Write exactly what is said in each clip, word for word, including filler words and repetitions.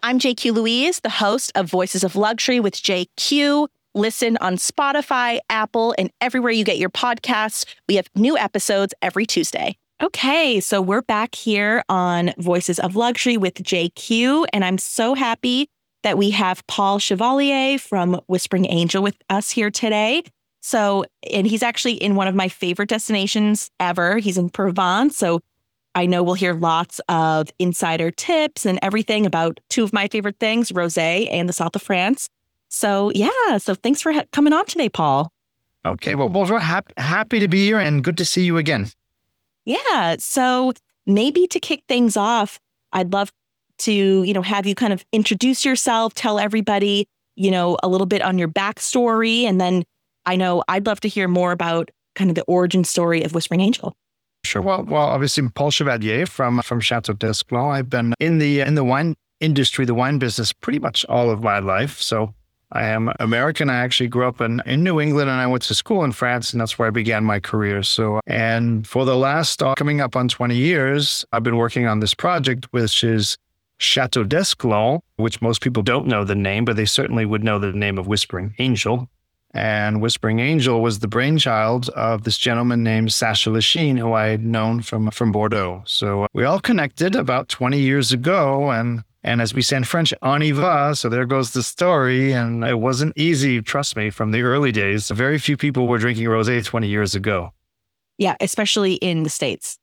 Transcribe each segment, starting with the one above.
I'm J Q Louise, the host of Voices of Luxury with J Q. Listen on Spotify, Apple, and everywhere you get your podcasts. We have new episodes every Tuesday. Okay, so we're back here on Voices of Luxury with J Q, and I'm so happy that we have Paul Chevalier from Whispering Angel with us here today. So, and he's actually in one of my favorite destinations ever. He's in Provence, so I know we'll hear lots of insider tips and everything about two of my favorite things, rosé and the south of France. So yeah, so thanks for ha- coming on today, Paul. Okay, well, bonjour. Happy, happy to be here and good to see you again. Yeah, so maybe to kick things off, I'd love to, you know, have you kind of introduce yourself, tell everybody, you know, a little bit on your backstory. And then I know I'd love to hear more about kind of the origin story of Whispering Angel. Sure. Well, well, obviously, Paul Chevalier from from Chateau d'Esclans. I've been in the in the wine industry, the wine business, pretty much all of my life. So I am American. I actually grew up in, in New England, and I went to school in France, and that's where I began my career. So, and for the last uh, coming up on twenty years, I've been working on this project, which is Chateau d'Esclans, which most people don't know the name, but they certainly would know the name of Whispering Angel. And Whispering Angel was the brainchild of this gentleman named Sacha Lachine, who I had known from, from Bordeaux. So we all connected about twenty years ago. And, and as we say in French, on y va. So there goes the story. And it wasn't easy, trust me, from the early days. Very few people were drinking rosé twenty years ago. Yeah, especially in the States.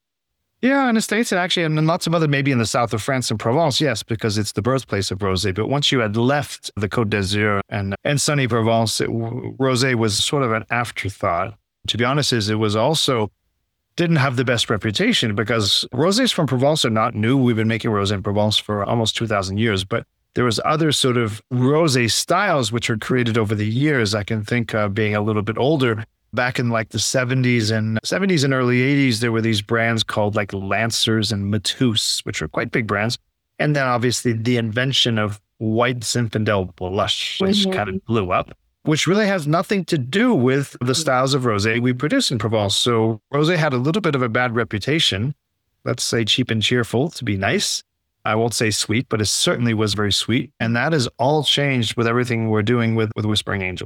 Yeah, in the States, and actually, and lots of other, maybe in the south of France and Provence, yes, because it's the birthplace of rosé. But once you had left the Côte d'Azur and, and sunny Provence, it, rosé was sort of an afterthought. To be honest, is it was also didn't have the best reputation because rosés from Provence are not new. We've been making rosé in Provence for almost two thousand years, but there was other sort of rosé styles which were created over the years. I can think of being a little bit older. Back in like the seventies and seventies and early eighties, there were these brands called like Lancers and Matus, which were quite big brands. And then obviously the invention of white Zinfandel blush, which mm-hmm. kind of blew up, which really has nothing to do with the styles of rosé we produce in Provence. So rosé had a little bit of a bad reputation. Let's say cheap and cheerful to be nice. I won't say sweet, but it certainly was very sweet. And that has all changed with everything we're doing with, with Whispering Angel.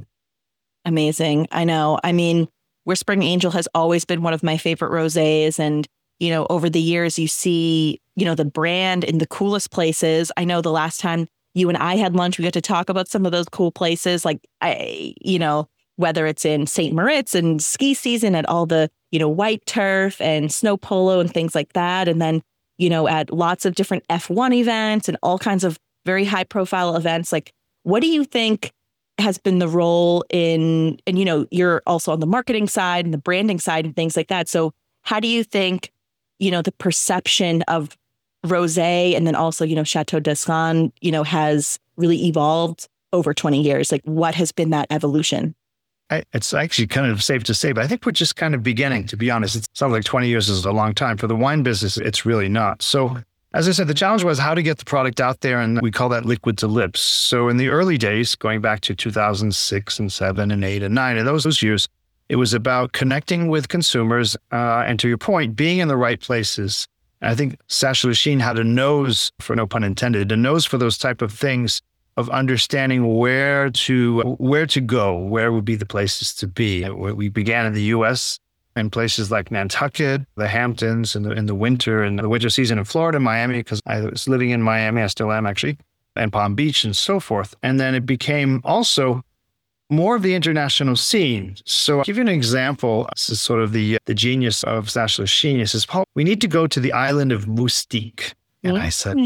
Amazing. I know. I mean, Whispering Angel has always been one of my favorite rosés. And, you know, over the years, you see, you know, the brand in the coolest places. I know the last time you and I had lunch, we got to talk about some of those cool places, like, I, you know, whether it's in Saint Moritz and ski season at all the, you know, white turf and snow polo and things like that. And then, you know, at lots of different F one events and all kinds of very high profile events. Like, what do you think has been the role in, and, you know, you're also on the marketing side and the branding side and things like that. So how do you think, you know, the perception of rosé and then also, you know, Chateau d'Esclans, you know, has really evolved over twenty years? Like, what has been that evolution? I, it's actually kind of safe to say, but I think we're just kind of beginning, to be honest. It sounds like twenty years is a long time. For the wine business, it's really not. So as I said, the challenge was how to get the product out there, and we call that liquid to lips. So in the early days, going back to two thousand six and seven and eight and nine, and those, those years, it was about connecting with consumers, uh, and to your point, being in the right places. And I think Sacha Lachine had a nose, for no pun intended, a nose for those type of things, of understanding where to where to go, where would be the places to be. We began in the U S, in places like Nantucket, the Hamptons in the in the winter, and the winter season in Florida, Miami, because I was living in Miami, I still am actually, and Palm Beach and so forth. And then it became also more of the international scene. So I'll give you an example. This is sort of the the genius of Sacha Lachine. He says, Paul, we need to go to the island of Moustique. And mm-hmm. I said,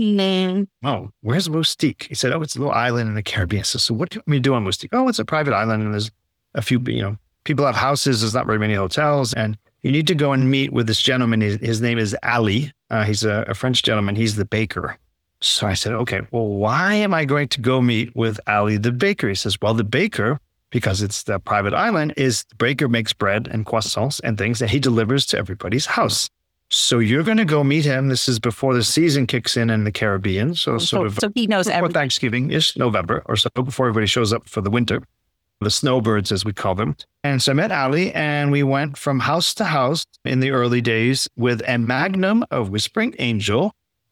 oh, where's Moustique? He said, oh, it's a little island in the Caribbean. So, so what do you want me to do on Moustique? Oh, it's a private island and there's a few, you know, people have houses. There's not very many hotels. And you need to go and meet with this gentleman. His, his name is Ali. Uh, he's a, a French gentleman. He's the baker. So I said, okay, well, why am I going to go meet with Ali, the baker? He says, well, the baker, because it's the private island, is the baker makes bread and croissants and things that he delivers to everybody's house. So you're going to go meet him. This is before the season kicks in in the Caribbean. So, so sort of so he knows before everything. Thanksgiving-ish, November or so, before everybody shows up for the winter. The snowbirds, as we call them. And so I met Ali, and we went from house to house in the early days with a magnum of Whispering Angel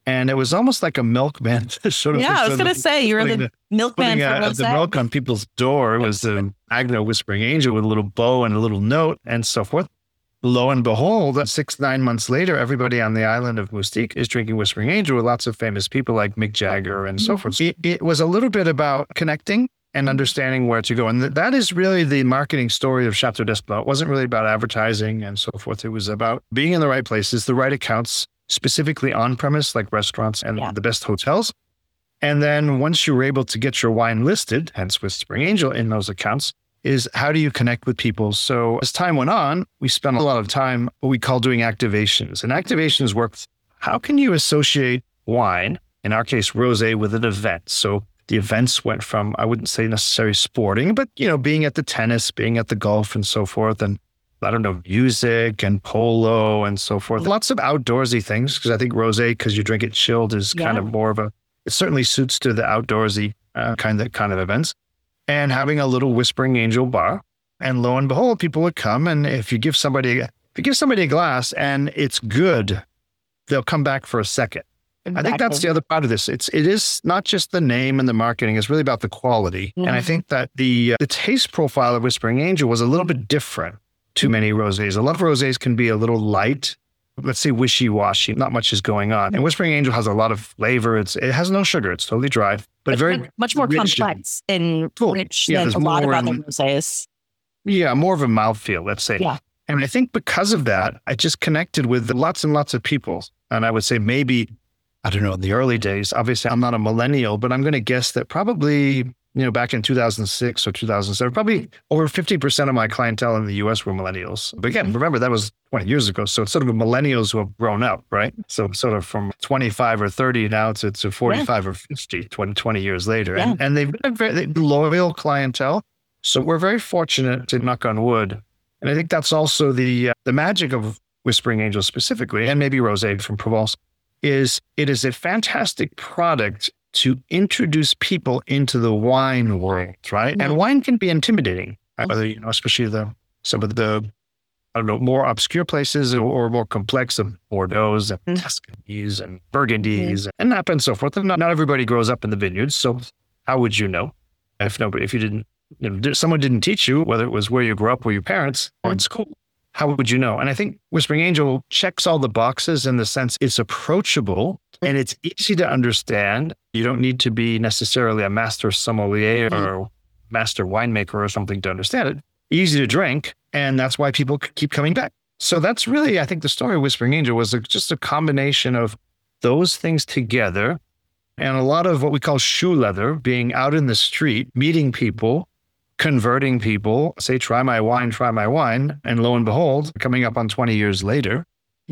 And it was almost like a milkman. sort of Yeah, I was going to say, you're the, the milkman putting for uh, rosé. the milk on people's door. It was the Agno Whispering Angel with a little bow and a little note and so forth. Lo and behold, six, nine months later, everybody on the island of Mustique is drinking Whispering Angel with lots of famous people like Mick Jagger and so forth. It, it was a little bit about connecting and understanding where to go. And th- that is really the marketing story of Chateau d'Espelon. It wasn't really about advertising and so forth. It was about being in the right places, the right accounts, specifically on-premise, like restaurants and yeah. the best hotels. And then once you were able to get your wine listed, hence Whispering Angel, in those accounts, is how do you connect with people? So as time went on, we spent a lot of time what we call doing activations. And activations work, how can you associate wine, in our case, rosé, with an event? So the events went from, I wouldn't say necessarily sporting, but, you know, being at the tennis, being at the golf and so forth. And I don't know, music and polo and so forth. Lots of outdoorsy things, because I think rosé, because you drink it chilled, is yeah. kind of more of a, it certainly suits to the outdoorsy uh, kind of kind of events. And having a little Whispering Angel bar. And lo and behold, people would come. And if you give somebody, if you give somebody a glass and it's good, they'll come back for a second. Exactly. I think that's the other part of this. It's, it is not just the name and the marketing, it's really about the quality. Mm-hmm. And I think that the, uh, the taste profile of Whispering Angel was a little bit different to many rosés. A lot of rosés can be a little light, let's say wishy-washy, not much is going on. And Whispering Angel has a lot of flavor. It's, it has no sugar. It's totally dry, but it's very much more complex and cool. rich yeah, than a lot of other rosés. Yeah, more of a mouthfeel, let's say. Yeah. And I think because of that, I just connected with lots and lots of people. And I would say maybe, I don't know, in the early days, obviously I'm not a millennial, but I'm going to guess that probably, you know, back in two thousand six or two thousand seven, probably over fifty percent of my clientele in the U S were millennials. But again, remember that was twenty years ago. So it's sort of millennials who have grown up, right? So sort of from twenty-five or thirty now to, to forty-five yeah. or fifty, twenty, twenty years later. Yeah. And, and they've been a very loyal clientele. So we're very fortunate to knock on wood. And I think that's also the uh, the magic of Whispering Angel specifically, and maybe Rosé from Provence, is it is a fantastic product to introduce people into the wine world, right? Mm-hmm. And wine can be intimidating, right? Whether, you know, especially the some of the, I don't know, more obscure places or, or more complex of Bordeaux and mm-hmm. Tuscanies and Burgundies mm-hmm. and Napa and so forth. And not, not everybody grows up in the vineyards, so how would you know if nobody, if you didn't, you know, someone didn't teach you, whether it was where you grew up or your parents or in school? How would you know? And I think Whispering Angel checks all the boxes in the sense it's approachable and it's easy to understand. You don't need to be necessarily a master sommelier or master winemaker or something to understand it. Easy to drink. And that's why people keep coming back. So that's really, I think the story of Whispering Angel was a, just a combination of those things together and a lot of what we call shoe leather, being out in the street, meeting people, converting people, say, try my wine, try my wine. And lo and behold, coming up on twenty years later.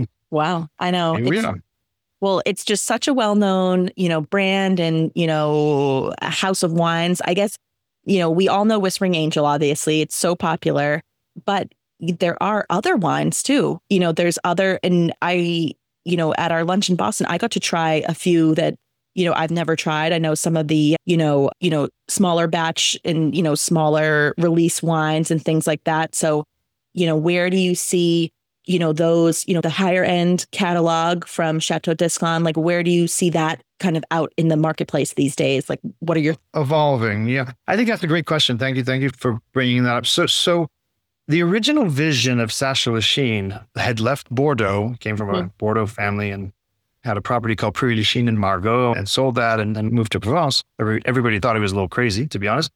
Wow. I know. It's, well, it's just such a well-known, you know, brand and, you know, a house of wines. I guess, you know, we all know Whispering Angel, obviously. It's so popular, but there are other wines too. You know, there's other, and I, you know, at our lunch in Boston, I got to try a few that, you know, I've never tried. I know some of the, you know, you know, smaller batch and, you know, smaller release wines and things like that. So, you know, where do you see, you know, those, you know, the higher end catalog from Chateau d'Espelon? Like, where do you see that kind of out in the marketplace these days? Like, what are your evolving? Yeah, I think that's a great question. Thank you. Thank you for bringing that up. So, so the original vision of Sacha Lachine had left Bordeaux, came from a mm-hmm. Bordeaux family, and had a property called Prairie du Chien in Margaux and sold that and then moved to Provence. Every, everybody thought he was a little crazy, to be honest.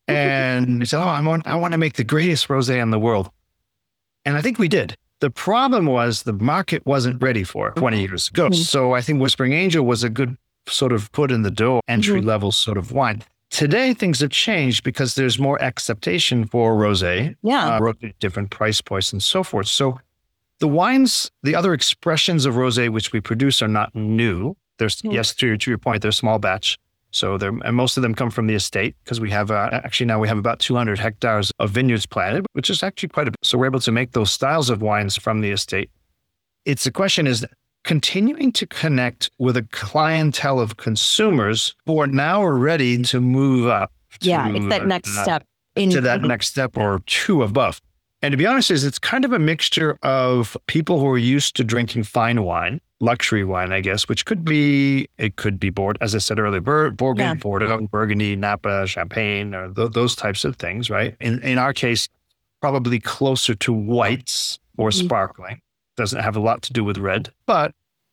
And he said, oh, I want, I want to make the greatest rosé in the world. And I think we did. The problem was the market wasn't ready for it twenty years ago. Mm-hmm. So I think Whispering Angel was a good sort of foot in the door, entry mm-hmm. level sort of wine. Today, things have changed because there's more acceptation for rosé, yeah. uh, different price points and so forth. So the wines, the other expressions of rosé which we produce are not new. There's mm-hmm. yes, to, to your point, they're small batch. So they're, and most of them come from the estate because we have, uh, actually now we have about two hundred hectares of vineyards planted, which is actually quite a bit. So we're able to make those styles of wines from the estate. It's the question is continuing to connect with a clientele of consumers who are now ready to move up. To, yeah, it's that next uh, step. In- to that next step or two above. And to be honest, is it's kind of a mixture of people who are used to drinking fine wine, luxury wine, I guess, which could be, it could be, Bord- as I said earlier, Bur- Bourgogne, Yeah. Bordeaux, Burgundy, Napa, Champagne, or th- those types of things, right? In, in our case, probably closer to whites or Mhm. sparkling. Doesn't have a lot to do with red, but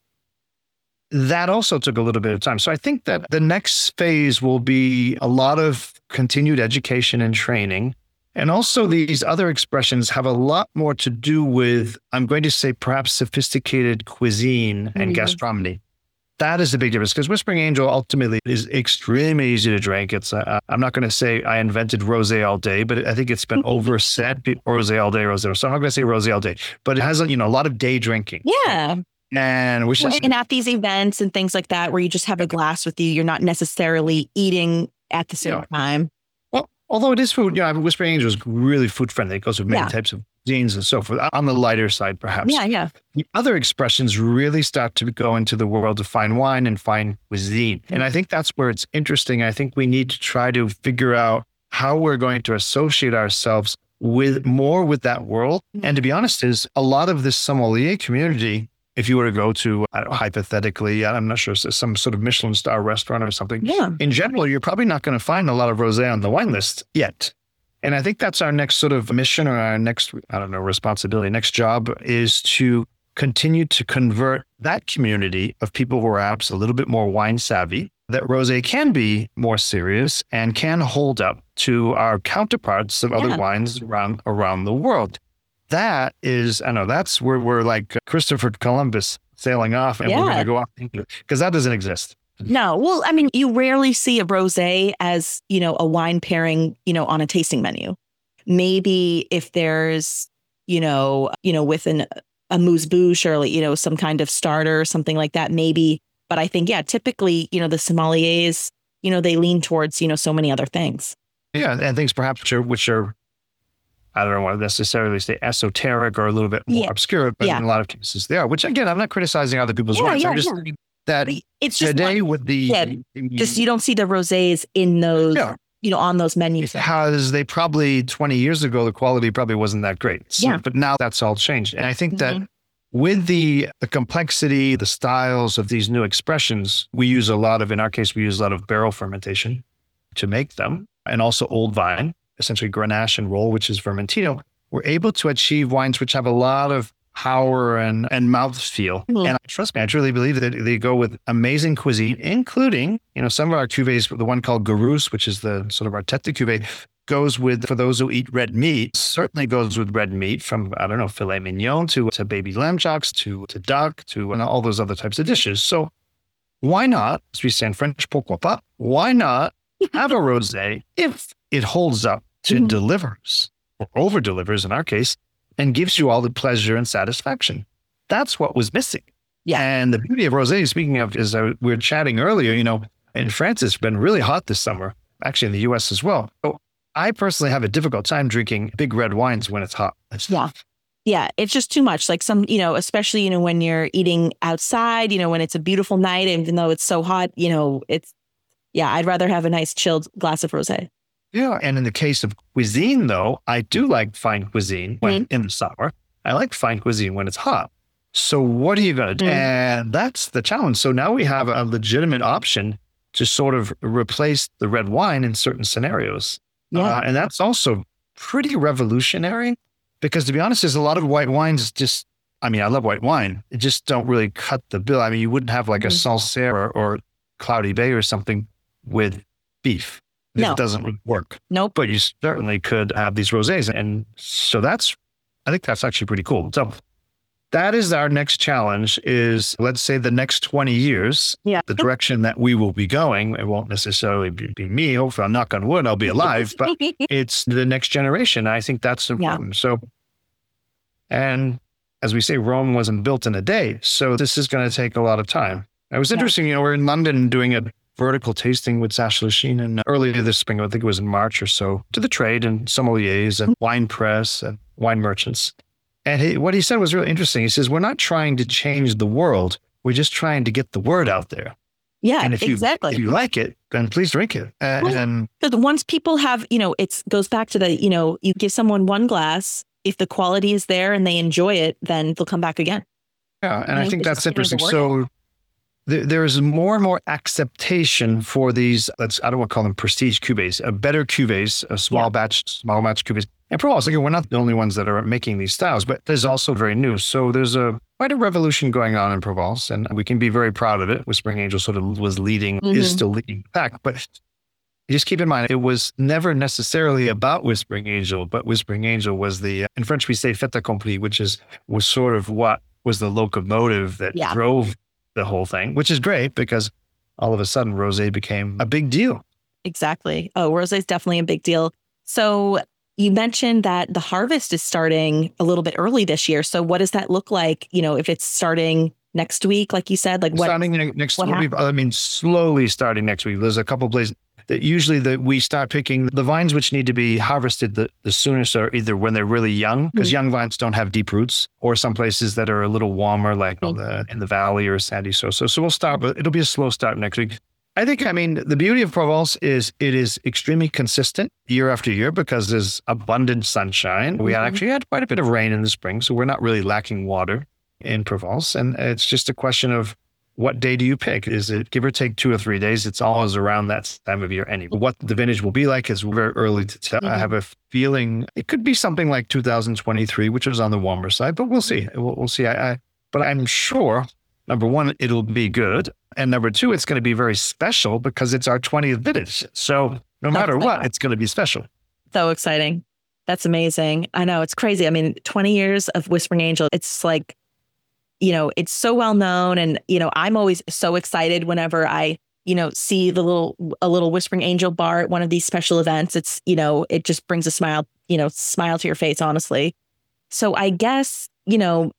that also took a little bit of time. So I think that the next phase will be a lot of continued education and training. And also these other expressions have a lot more to do with, I'm going to say, perhaps sophisticated cuisine and Mhm. gastronomy. That is the big difference, because Whispering Angel ultimately is extremely easy to drink. It's uh, I'm not going to say I invented rosé all day, but I think it's been oversaid, rosé all day, rosé. So I'm not going to say rosé all day, but it has a, you know, a lot of day drinking. Yeah. And which is, And at these events and things like that, where you just have a glass with you, you're not necessarily eating at the same Yeah. time. well, although it is food, you know, Whispering Angel is really food friendly. It goes with many Yeah. types of cuisines and so forth. On the lighter side, perhaps. Yeah, yeah. The other expressions really start to go into the world of fine wine and fine cuisine. And I think that's where it's interesting. I think we need to try to figure out how we're going to associate ourselves with more with that world. And to be honest, is a lot of this sommelier community, if you were to go to, I don't know, hypothetically, I'm not sure, some sort of Michelin star restaurant or something, Yeah. in general, you're probably not going to find a lot of rosé on the wine list yet. And I think that's our next sort of mission, or our next, I don't know, responsibility, next job is to continue to convert that community of people who are perhaps a little bit more wine savvy, that rosé can be more serious and can hold up to our counterparts of other Yeah. wines around around the world. That is, I know, that's where we're like Christopher Columbus sailing off, and we're Yeah. going to go off, because that doesn't exist. No, well, I mean, you rarely see a rosé as, you know, a wine pairing, you know, on a tasting menu. Maybe if there's, you know, you know, with an a amuse-bouche or, you know, some kind of starter or something like that, maybe. But I think, yeah, typically, you know, the sommeliers, you know, they lean towards, you know, so many other things. Yeah, and things perhaps which are, which are I don't want to necessarily say esoteric or a little bit more Yeah. obscure, but Yeah. in a lot of cases they are, which again, I'm not criticizing other people's Yeah, wines. yeah, I'm just yeah. saying that But it's just today not- with the, Yeah, just you don't see the rosés in those, Yeah. you know, on those menus. because they probably twenty years ago, the quality probably wasn't that great. So, Yeah. But now that's all changed. And I think that Mhm. with the, the complexity, the styles of these new expressions, we use a lot of, in our case, we use a lot of barrel fermentation to make them, and also old vine, essentially Grenache and roll, which is Vermentino. We're able to achieve wines which have a lot of power and, and mouthfeel. Mhm. And trust me, I truly believe that they go with amazing cuisine, including, you know, some of our cuvées, the one called Garous, which is the sort of our tête de cuvée, goes with, for those who eat red meat, certainly goes with red meat, from, I don't know, filet mignon to, to baby lamb chocks to, to duck to and all those other types of dishes. So why not, as we say in French, pourquoi pas, why not have a rosé if it holds up to Mhm. delivers, or over delivers in our case, and gives you all the pleasure and satisfaction? That's what was missing. Yeah. And the beauty of rosé, speaking of, is uh, we were chatting earlier, you know, in France, it's been really hot this summer, actually in the U S as well. So I personally have a difficult time drinking big red wines when it's hot. It's- Yeah. Yeah, it's just too much. Like some, you know, especially, you know, when you're eating outside, you know, when it's a beautiful night, and even though it's so hot, you know, it's, yeah, I'd rather have a nice chilled glass of rosé. Yeah. And in the case of cuisine, though, I do like fine cuisine when in the summer. I like fine cuisine when it's hot. So what are you going to do? Mm. And that's the challenge. So now we have a legitimate option to sort of replace the red wine in certain scenarios. Yeah. Uh, and that's also pretty revolutionary, because to be honest, there's a lot of white wines just, I mean, I love white wine. It just don't really cut the bill. I mean, you wouldn't have like a Mhm. Sancerre or, or Cloudy Bay or something with beef. No. It doesn't really work. Nope. But you certainly could have these rosés. And so that's, I think that's actually pretty cool. So that is our next challenge is, let's say, the next twenty years, Yeah. the direction that we will be going. It won't necessarily be, be me. Hopefully, I'll knock on wood, I'll be alive, but it's the next generation. I think that's important. So, and as we say, Rome wasn't built in a day. So this is going to take a lot of time. It was Yeah. interesting, you know, we're in London doing a vertical tasting with Sacha Lachine, and earlier this spring, I think it was in March or so, to the trade and sommeliers and wine press and wine merchants. And he, what he said was really interesting. He says, we're not trying to change the world. We're just trying to get the word out there. Yeah, And if you, exactly. if you like it, then please drink it. And, Well, and Because once people have, you know, it's goes back to the, you know, you give someone one glass, if the quality is there and they enjoy it, then they'll come back again. Yeah, and I I think think it's that's just getting the interesting. word out. So there, there is more and more acceptation for these, let's, I don't want to call them prestige cuvées, uh, better cuvées, a small Yeah. batch, small batch cuvées. And Provence, again, we're not the only ones that are making these styles, but there's also very new. So there's a quite a revolution going on in Provence, and we can be very proud of it. Whispering Angel sort of was leading, is Mhm. still leading the pack. But just keep in mind, it was never necessarily about Whispering Angel, but Whispering Angel was the, in French we say fait accompli, which is was sort of what was the locomotive that Yeah. drove the whole thing, which is great because all of a sudden rosé became a big deal. Exactly. Oh, rosé is definitely a big deal. So you mentioned that the harvest is starting a little bit early this year. So what does that look like? You know, if it's starting next week, like you said, like what? Starting ne- next what week, I mean, slowly starting next week. There's a couple of places that usually that we start picking the vines which need to be harvested the, the soonest are either when they're really young, because Mhm. young vines don't have deep roots, or some places that are a little warmer, like on the, in the valley or sandy soil. So, so we'll start, but it'll be a slow start next week. I think, I mean, the beauty of Provence is it is extremely consistent year after year because there's abundant sunshine. We Mhm. actually had quite a bit of rain in the spring, so we're not really lacking water in Provence. And it's just a question of what day do you pick? Is it give or take two or three days? It's always around that time of year anyway. What the vintage will be like is very early to tell. I Mhm. have a feeling it could be something like two thousand twenty-three, which is on the warmer side, but we'll see. We'll, we'll see. I, I, but I'm sure, number one, it'll be good. And number two, it's going to be very special because it's our twentieth vintage. So no matter That's what, it's going to be special. so exciting. That's amazing. I know, it's crazy. I mean, twenty years of Whispering Angel, it's like, you know, it's so well known. And, you know, I'm always so excited whenever I, you know, see the little, a little Whispering Angel bar at one of these special events. It's, you know, it just brings a smile, you know, smile to your face, honestly. So I guess, you know,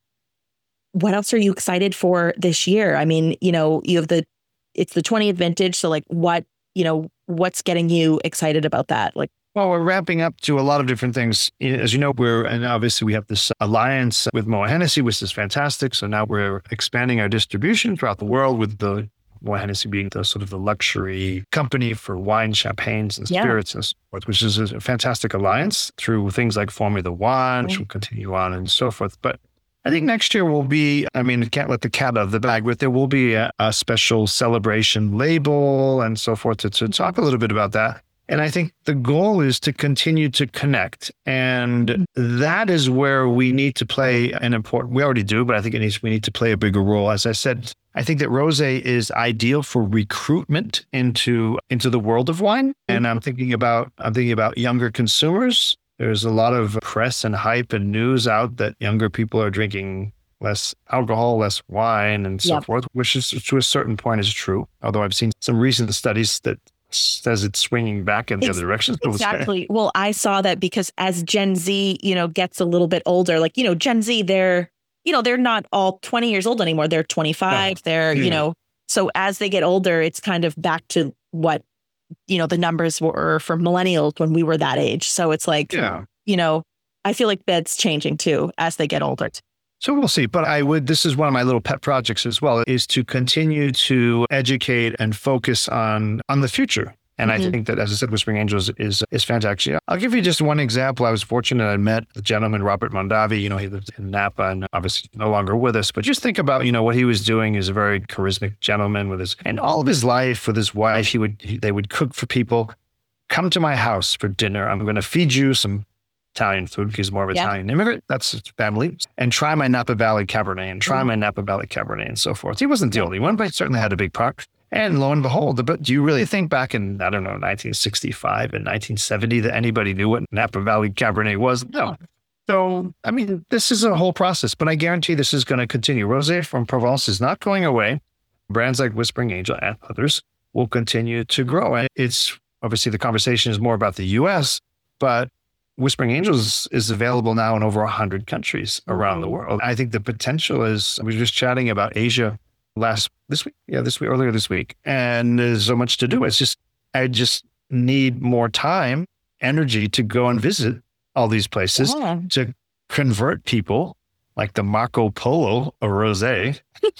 what else are you excited for this year? I mean, you know, you have the, it's the twentieth vintage. So like what, you know, what's getting you excited about that? Like, Well, we're ramping up to a lot of different things. As you know, we're, and obviously we have this alliance with Moët Hennessy, which is fantastic. So now we're expanding our distribution throughout the world with the Moët Hennessy being the sort of the luxury company for wine, champagnes, and Yeah. spirits and so forth, which is a fantastic alliance through things like Formula One, which will continue on and so forth. But I think next year will be, I mean, can't let the cat out of the bag, but there will be a, a special celebration label and so forth to, to talk a little bit about that. And I think the goal is to continue to connect. And that is where we need to play an important, we already do, but I think it needs, we need to play a bigger role. As I said, I think that rosé is ideal for recruitment into, into the world of wine. And I'm thinking about, I'm thinking about younger consumers. There's a lot of press and hype and news out that younger people are drinking less alcohol, less wine and so Yep. forth, which is to a certain point is true. Although I've seen some recent studies that says it's swinging back in the Ex- other direction. So it's- Exactly. Well, I saw that because as Gen Z, you know, gets a little bit older, like, you know, Gen Z, they're, you know, they're not all twenty years old anymore. They're twenty-five. No. They're, you Yeah. know, so as they get older, it's kind of back to what, you know, the numbers were for millennials when we were that age. So it's like, Yeah. you know, I feel like that's changing too as they get older. So we'll see. But I would, this is one of my little pet projects as well, is to continue to educate and focus on, on the future. And Mhm. I think that, as I said, Whispering Angels is, is fantastic. I'll give you just one example. I was fortunate I met the gentleman, Robert Mondavi. You know, he lived in Napa and obviously no longer with us. But just think about, you know, what he was doing. He's a very charismatic gentleman with his, and all of his life with his wife, he would, he, they would cook for people. Come to my house for dinner. I'm going to feed you some Italian food because he's more of an Yeah. Italian immigrant. That's his family. And try my Napa Valley Cabernet and try Mhm. my Napa Valley Cabernet and so forth. He wasn't the only one, but he certainly had a big part. And lo and behold, but do you really think back in, I don't know, nineteen sixty-five and nineteen seventy that anybody knew what Napa Valley Cabernet was? No. So, I mean, this is a whole process, but I guarantee this is going to continue. Rosé from Provence is not going away. Brands like Whispering Angel and others will continue to grow. And it's obviously the conversation is more about the U S, but Whispering Angels is available now in over one hundred countries around the Mhm. world. I think the potential is, we were just chatting about Asia last, this week, yeah, this week, earlier this week. And there's so much to do. It's just, I just need more time, energy to go and visit all these places Yeah. to convert people like the Marco Polo or rosé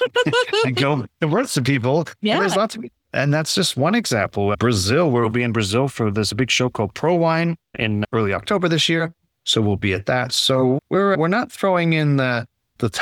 and go convert some people. Yeah. And there's lots of, and that's just one example. Brazil, we'll be in Brazil for, there's a big show called Pro Wine in early October this year. So we'll be at that. So we're, we're not throwing in the, the towel.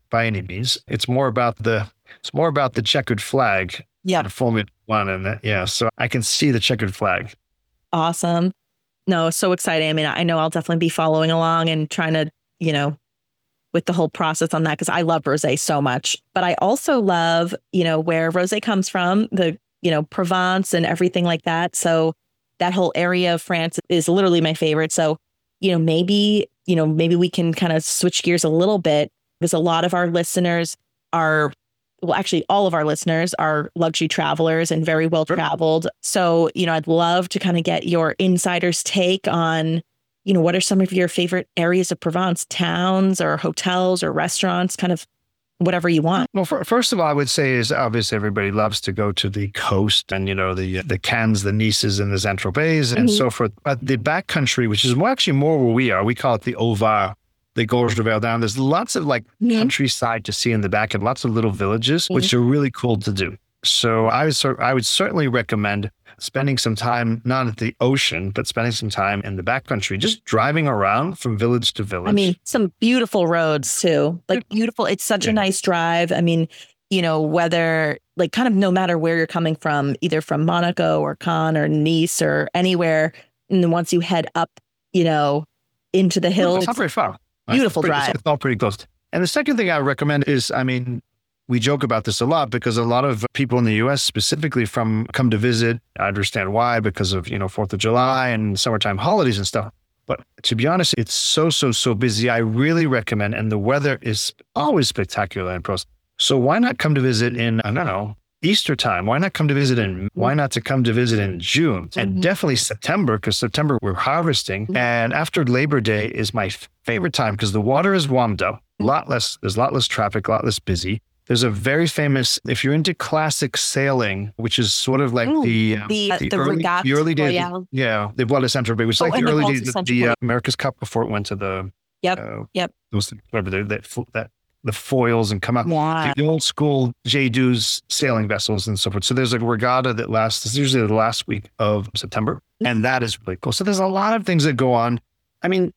by any means. It's more about the it's more about the checkered flag. Yeah. The Formula One and that, yeah. So I can see the checkered flag. Awesome. No, so exciting. I mean, I know I'll definitely be following along and trying to, you know, with the whole process on that, because I love rosé so much. But I also love, you know, where rosé comes from, the, you know, Provence and everything like that. So that whole area of France is literally my favorite. So, you know, maybe, you know, maybe we can kind of switch gears a little bit, because a lot of our listeners are, well, actually all of our listeners are luxury travelers and very well traveled. So, you know, I'd love to kind of get your insider's take on, you know, what are some of your favorite areas of Provence, towns or hotels or restaurants, kind of whatever you want. Well, for, first of all, I would say is obviously everybody loves to go to the coast and, you know, the the Cannes, the Nices and the Saint-Tropez and mm-hmm. so forth. But the backcountry, which is more, actually more where we are, we call it the Auvergne, the Gorge de Verdun. There's lots of like mm-hmm. countryside to see in the back and lots of little villages, mm-hmm. which are really cool to do. So I would, I would certainly recommend spending some time, not at the ocean, but spending some time in the backcountry, just driving around from village to village. I mean, some beautiful roads too, like beautiful. It's such yeah. a nice drive. I mean, you know, whether like kind of no matter where you're coming from, either from Monaco or Cannes or Nice or anywhere. And then once you head up, you know, into the hills, it's not very far. Beautiful it's pretty, drive. It's all pretty close. And the second thing I recommend is, I mean, we joke about this a lot because a lot of people in the U S specifically from come to visit. I understand why, because of, you know, fourth of July and summertime holidays and stuff. But to be honest, it's so, so, so busy. I really recommend, and the weather is always spectacular in Provence. So why not come to visit in, I don't know, Easter time? Why not come to visit in, why not to come to visit in June? And mm-hmm. definitely September, because September we're harvesting. Mm-hmm. And after Labor Day is my favorite time because the water is warmed up, a lot less, there's a lot less traffic, a lot less busy. There's a very famous, if you're into classic sailing, which is sort of like Ooh, the, uh, the, the, the, early, the early days, Royale. yeah, the Voile de Saint-Tropez, which is oh, like the early days of the uh, America's Cup before it went to the, yep, uh, yep. Those, whatever, the, that, that, the foils and come out, wow. the, the old school J. Dew's sailing vessels and so forth. So there's a regatta that lasts, it's usually the last week of September. And that is really cool. So there's a lot of things that go on. I mean,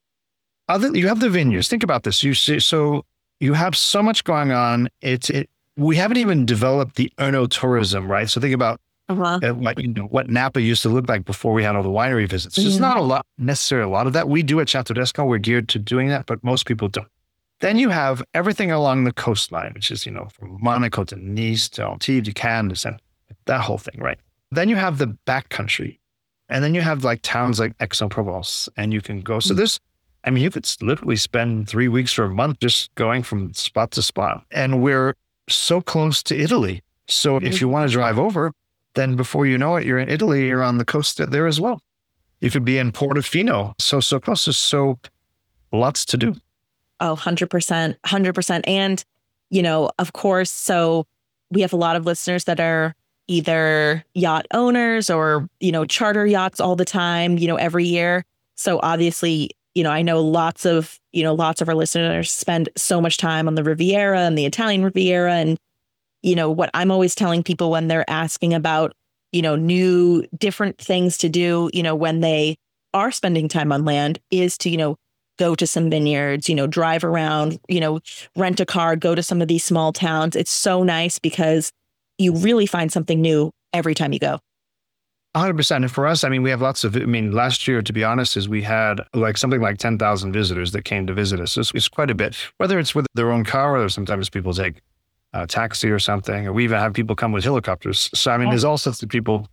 other you have the vineyards. Think about this. You see, so you have so much going on. It's, it, we haven't even developed the œnotourism, right? So think about uh-huh. uh, what, you know, what Napa used to look like before we had all the winery visits. There's mm-hmm. not a lot, necessarily a lot of that. We do at Chateau d'Escaux. We're geared to doing that, but most people don't. Then you have everything along the coastline, which is, you know, from Monaco to Nice to Antibes to Cannes, and that whole thing, right? Then you have the backcountry. And then you have like towns like Aix-en-Provence, and you can go. So mm-hmm. there's, I mean, you could literally spend three weeks or a month just going from spot to spot. And we're so close to Italy. So if you want to drive over, then before you know it, you're in Italy, you're on the coast there as well. You could be in Portofino, so, so close. So lots to do. Oh, one hundred percent, one hundred percent. And, you know, of course, so we have a lot of listeners that are either yacht owners or, you know, charter yachts all the time, you know, every year. So obviously, you know, I know lots of, you know, lots of our listeners spend so much time on the Riviera and the Italian Riviera. And, you know, what I'm always telling people when they're asking about, you know, new different things to do, you know, when they are spending time on land is to, you know, go to some vineyards, you know, drive around, you know, rent a car, go to some of these small towns. It's so nice because you really find something new every time you go. one hundred percent. And for us, I mean, we have lots of, I mean, last year, to be honest, is we had like something like ten thousand visitors that came to visit us. So it's, it's quite a bit, whether it's with their own car or sometimes people take a taxi or something, or we even have people come with helicopters. So, I mean, there's all sorts of people.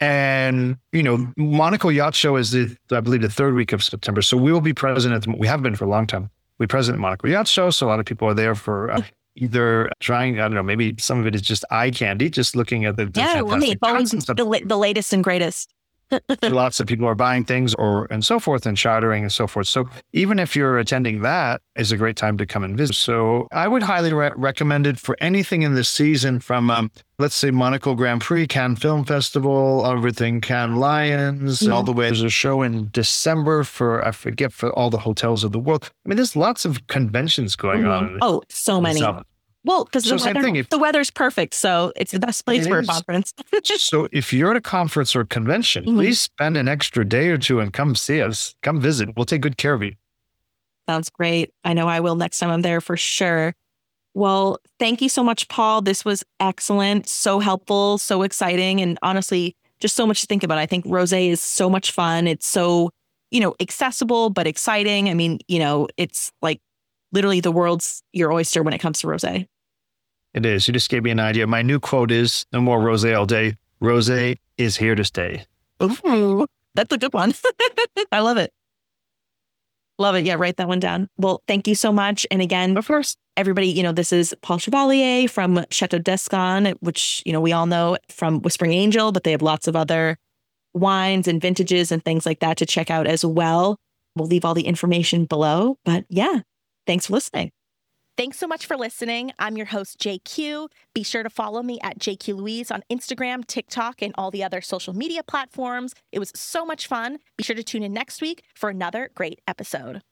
And, you know, Monaco Yacht Show is, the, I believe, the third week of September. So we will be present at, the, we have been for a long time. We're present at Monaco Yacht Show. So a lot of people are there for uh, either trying, I don't know, maybe some of it is just eye candy, just looking at the, the yeah, well, it's always the, the latest and greatest. Lots of people are buying things or and so forth and chartering and so forth. So even if you're attending that, is a great time to come and visit. So I would highly re- recommend it for anything in this season from, um, let's say, Monaco Grand Prix, Cannes Film Festival, everything Cannes Lions, yeah. all the way. There's a show in December for, I forget, for all the hotels of the world. I mean, there's lots of conventions going mm-hmm. on. Oh, so many. Summer. Well, because so the, weather, the weather's perfect. So it's the best place for is. a conference. So if you're at a conference or a convention, mm-hmm. please spend an extra day or two and come see us. Come visit. We'll take good care of you. Sounds great. I know I will next time I'm there for sure. Well, thank you so much, Paul. This was excellent, so helpful, so exciting, and honestly, just so much to think about. I think rosé is so much fun. It's so, you know, accessible, but exciting. I mean, you know, it's like literally the world's your oyster when it comes to rosé. It is. You just gave me an idea. My new quote is no more rosé all day. Rosé is here to stay. Ooh, that's a good one. I love it. Love it. Yeah, write that one down. Well, thank you so much. And again, of course, everybody, you know, this is Paul Chevalier from Chateau d'Escan, which, you know, we all know from Whispering Angel, but they have lots of other wines and vintages and things like that to check out as well. We'll leave all the information below. But yeah, thanks for listening. Thanks so much for listening. I'm your host, J Q. Be sure to follow me at J Q Louise on Instagram, TikTok, and all the other social media platforms. It was so much fun. Be sure to tune in next week for another great episode.